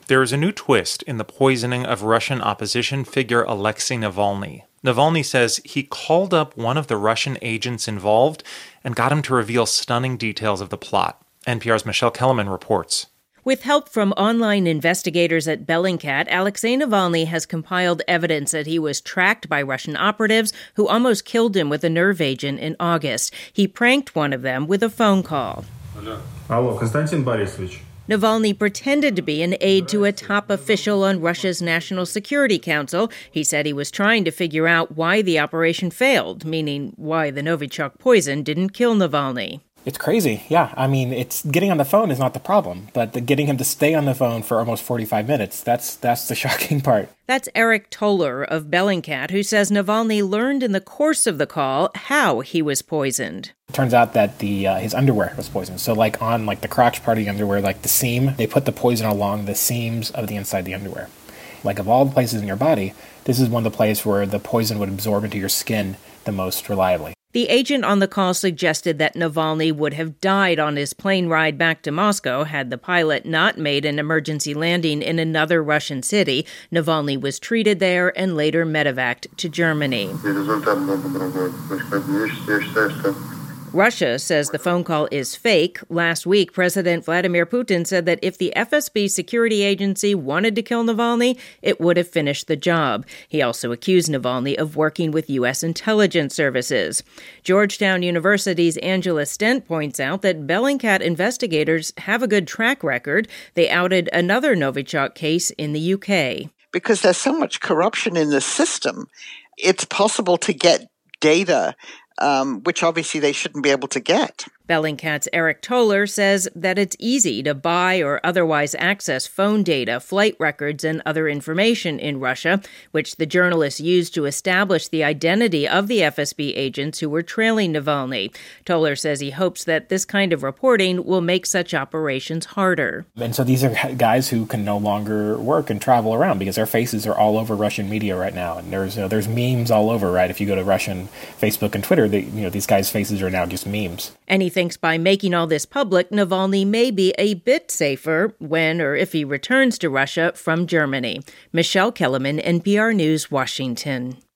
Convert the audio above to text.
There is a new twist in the poisoning of Russian opposition figure Alexei Navalny. Navalny says he called up one of the Russian agents involved and got him to reveal stunning details of the plot. NPR's Michelle Kellerman reports. With help from online investigators at Bellingcat, Alexei Navalny has compiled evidence that he was tracked by Russian operatives who almost killed him with a nerve agent in August. He pranked one of them with a phone call. Hello, Konstantin Borisovich. Navalny pretended to be an aide to a top official on Russia's National Security Council. He said he was trying to figure out why the operation failed, meaning why the Novichok poison didn't kill Navalny. It's crazy, yeah. I mean, it's getting on the phone is not the problem, but getting him to stay on the phone for almost 45 minutes, that's the shocking part. That's Eric Toller of Bellingcat, who says Navalny learned in the course of the call how he was poisoned. It turns out that his underwear was poisoned. So on the crotch part of the underwear, the seam, they put the poison along the seams of the inside of the underwear. Of all the places in your body, this is one of the places where the poison would absorb into your skin the most reliably. The agent on the call suggested that Navalny would have died on his plane ride back to Moscow had the pilot not made an emergency landing in another Russian city. Navalny was treated there and later medevaced to Germany. Russia says the phone call is fake. Last week, President Vladimir Putin said that if the FSB security agency wanted to kill Navalny, it would have finished the job. He also accused Navalny of working with U.S. intelligence services. Georgetown University's Angela Stent points out that Bellingcat investigators have a good track record. They outed another Novichok case in the U.K. Because there's so much corruption in the system, it's possible to get data which obviously they shouldn't be able to get. Bellingcat's Eric Toller says that it's easy to buy or otherwise access phone data, flight records, and other information in Russia, which the journalists used to establish the identity of the FSB agents who were trailing Navalny. Toller says he hopes that this kind of reporting will make such operations harder. And so these are guys who can no longer work and travel around because their faces are all over Russian media right now. And there's memes all over, right? If you go to Russian Facebook and Twitter, these guys' faces are now just memes. And he thinks by making all this public, Navalny may be a bit safer when or if he returns to Russia from Germany. Michelle Kellerman, NPR News, Washington.